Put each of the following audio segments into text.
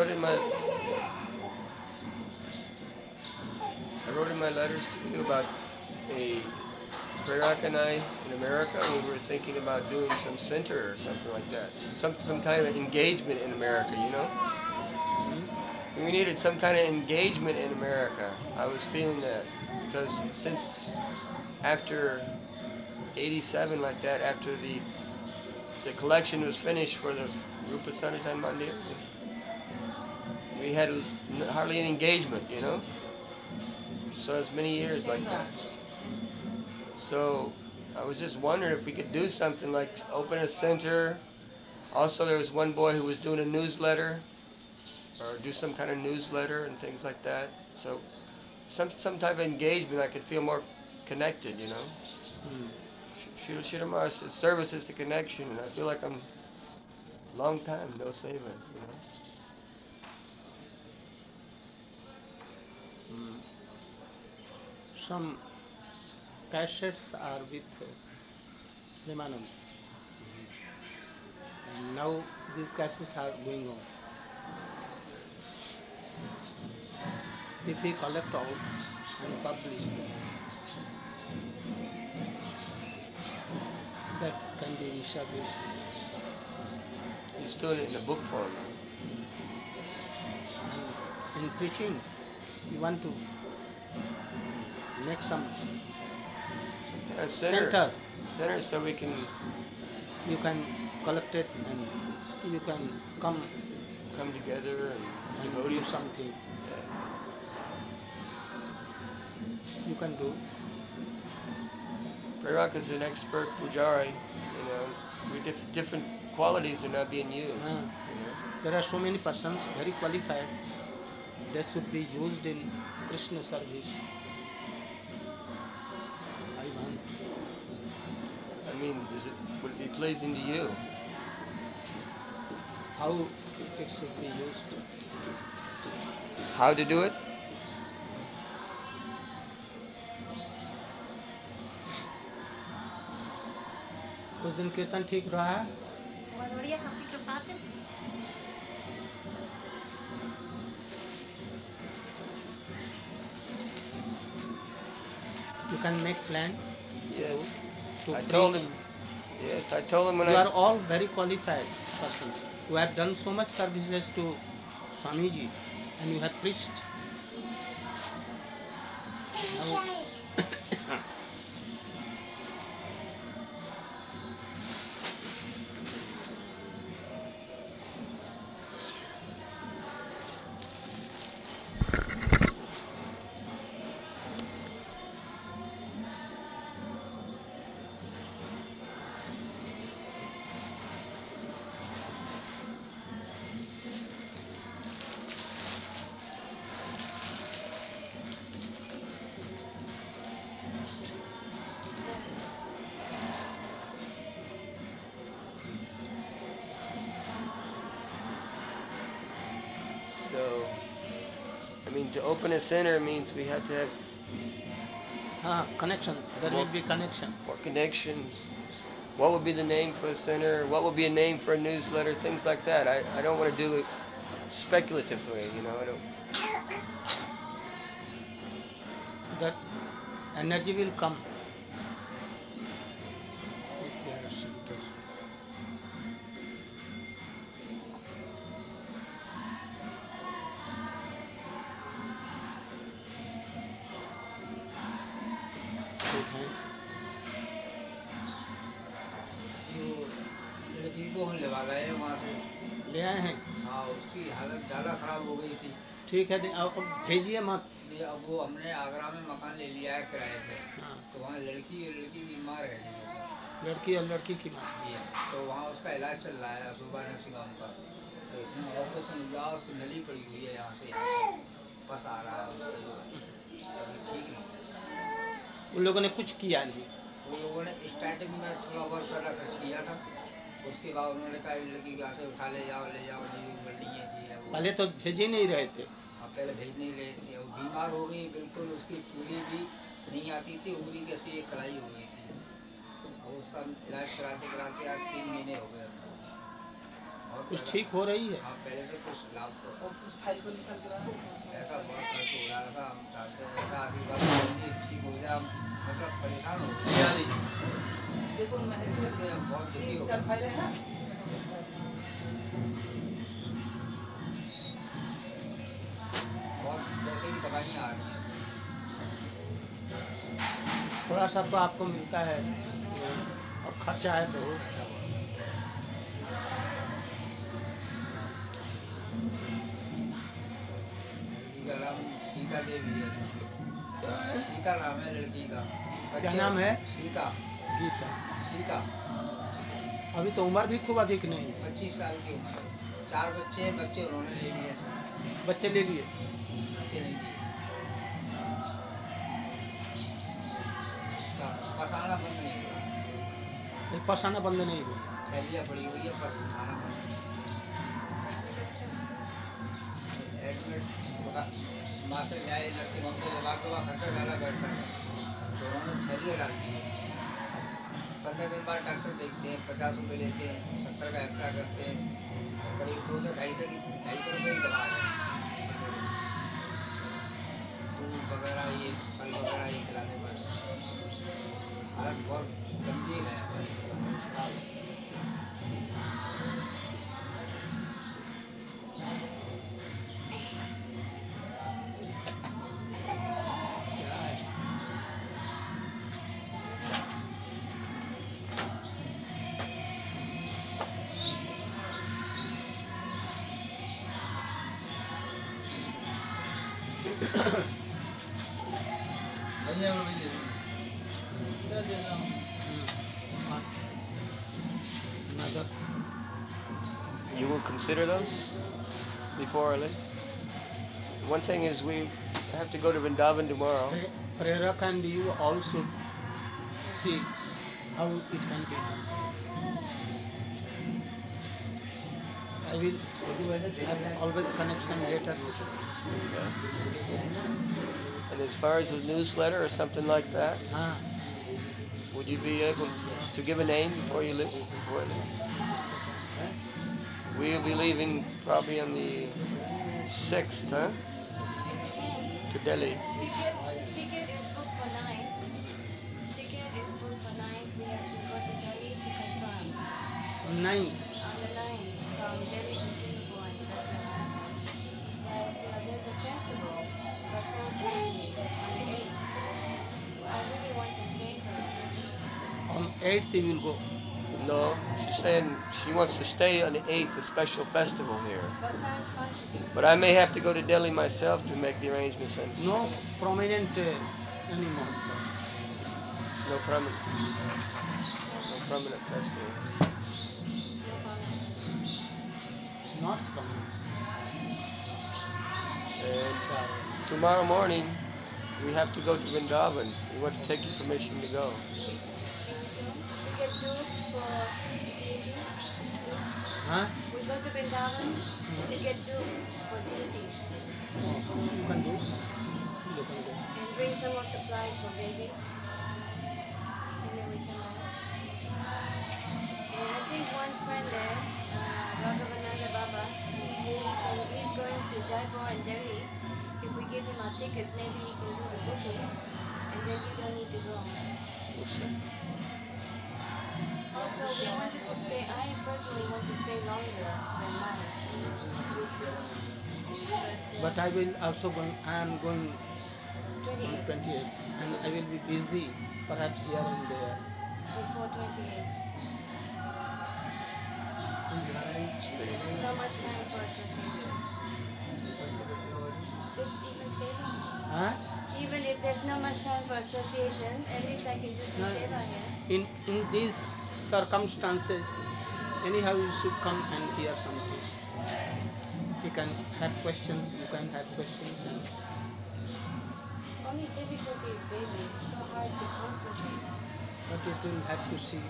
wrote in my letters to you about a Prerak and I in America. We were thinking about doing some center or something like that. Some kind of engagement in America. You know, we needed some kind of engagement in America. I was feeling that because since after '87, like that, after the collection was finished for the Rupa Sanatan Mandir, we had hardly any engagement. You know, so it's many years like that. So I was just wondering if we could do something like open a center. Also, there was one boy who was doing a newsletter, or do some kind of newsletter and things like that. So some type of engagement, I could feel more connected. You know, Shiramar's service is the connection, and I feel like I'm long time no seva. You know. Some cassettes are with Premanand. And now these cassettes are going on. If we collect all and publish them, that can be established. He's doing it in a book form. And in preaching, you want to make some A center. center, so we can You can collect it and you can come come together and and do something. You can do. Prerak is an expert pujari. You know, with different qualities are not being used. You know? There are so many persons very qualified. They should be used in Krishna service. I want. I mean, would it be pleasing to you? How it should be used? How to do it? उस दिन कीर्तन ठीक रहा है? You can make plan. Yes. To I preach. told him. Yes, I told him when you are all very qualified persons. You have done so much services to Swamiji and you have preached. Now, So, I mean, to open a center means we have to have connection. There will be connection. more connections. What would be the name for a center? What would be a name for a newsletter? Things like that. I don't want to do it speculatively, you know. I don't. That energy will come. If there are centers. लड़की को हम लगा गए वहाँ से ले आए हैं? हाँ, उसकी हालत ज़्यादा ख़राब हो गई थी। ठीक है, अब भेजिए मत। ये अब वो हमने आगरा में मकान ले लिया है किराए पे। हाँ। तो वहाँ लड़की बीमार है। लड़की और लड़की की माँ। तो वहाँ उसका इलाज चल रहा है सुबह नर्सिंग का। तो इतना ऑपरेशन हुआ, उसकी नली पड़ी हुई है यहाँ से, बस आ रहा है। ठीक है। उन लोगों ने कुछ किया नहीं। उन लोगों ने स्टार्टिंग में थोड़ा बहुत पैसा खर्च किया था। उसके बाद उन्होंने कहा लड़की यहाँ से उठा ले जाओ नहीं है। पहले तो भेज ही नहीं रहे थे। हाँ, पहले भेज नहीं रहे थे। वो बीमार हो गई बिल्कुल, उसकी चूड़ी भी नहीं आती थी, उंगली कैसी एक कलाई हो गई थी। और उसका इलाज कराते कराते आज 3 महीने हो गए। बहुत कुछ ठीक हो रही है? हाँ, पहले तो कुछ लाभ तो ऐसा बहुत खर्च हो रहा था। हम चाहते हैं ऐसा आशीर्वाद जल्दी ठीक हो जाए। हम मतलब परेशान हो गए। इससे हम बहुत दुखी हो गए। बहुत पैसे की दवाइयाँ आ रही हैं। थोड़ा सा तो आपको मिलता है और खर्चा है तो लड़की का नाम सीता देवी है। सीता नाम है लड़की का। क्या नाम है? सीता। गीता। सीता। अभी तो उम्र भी खूब अधिक नहीं है। 25 साल की उम्र है। 4 बच्चे हैं, बच्चे उन्होंने ले लिए। बच्चे ले लिए? बच्चे नहीं लिए। पसाना बंद नहीं हुआ। पसाना बंद नहीं हुआ। थैलियाँ पड़ी हुई है, पसाना बंद नहीं हुआ। एडमिट माँ से जाए लड़के उनसे दवा खर्चा ज़्यादा बैठता है तो उन्होंने थैलियाँ डाल दी है। 15 दिन बाद डॉक्टर देखते हैं, 50 रुपये लेते हैं, 70 का एक्सरा करते हैं, करीब 200-250 रुपये की दवा है। दूध वगैरह ये फल वगैरह ये खिलाने पर हालत बहुत गंभीर है। You will consider those before I leave? One thing is we have to go to Vrindavan tomorrow. Prerak and you also see how it can be done. I will have always connection letters. And as far as a newsletter or something like that, would you be able to give a name before you leave? We'll be leaving probably on the 6th, huh? To Delhi. Ticket is booked for 9. Ticket is booked for 9. We have to go to Delhi to confirm. 9. On the 9th, from Delhi to Singapore and Qatar. But there's a festival, Vasant Panchami, on the 8th. I really want to stay for that. On 8th you will go. No, she's saying she wants to stay on the 8th, a special festival here. Vasant Panchami. But I may have to go to Delhi myself to make the arrangements. No prominent anymore. No prominent festival. Not prominent. And tomorrow morning, we have to go to Vrindavan. We want to take your permission to go. Ticket 2 for deity. Huh? We go to Vrindavan. Ticket 2 for deity. You can do. You can go. And bring some more supplies for baby. And then we come back. And I think one friend there, Raghavananda Baba, he's going to Jaipur and Delhi. If we give him our tickets, maybe he can do the booking. And then you don't need to go. Also, we wanted to stay, I personally want to stay longer than mine. But I will also going. I am going on 28. 28th, and I will be busy, perhaps here and there. Before 28. So much time for association. Just even seva. Huh? Even if there's not much time for association, at least I can do some seva here. In these circumstances, anyhow you should come and hear something. You can have questions. You can have questions. And Only difficulty is baby. It's so hard to concentrate. but you will have to see.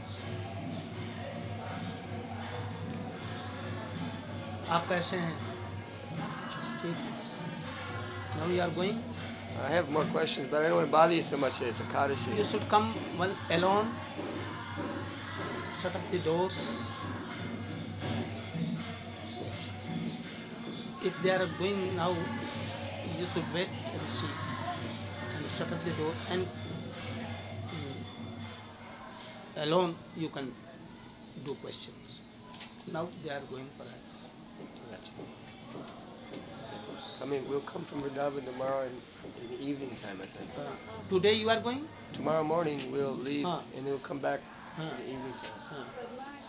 आप कैसे हैं? ठीक. Now you are going. I have more questions, but I don't want to bother you so much. It's a You Kaddishi. should come one alone. Shut up the doors. if they are going now, you should wait and see and shut up the door and alone you can do questions. Now they are going perhaps. I mean, we'll come from Vrindavan tomorrow in the evening time, I think. Today you are going? Tomorrow morning we'll leave Huh. and we'll come back Huh. in the evening time. Huh.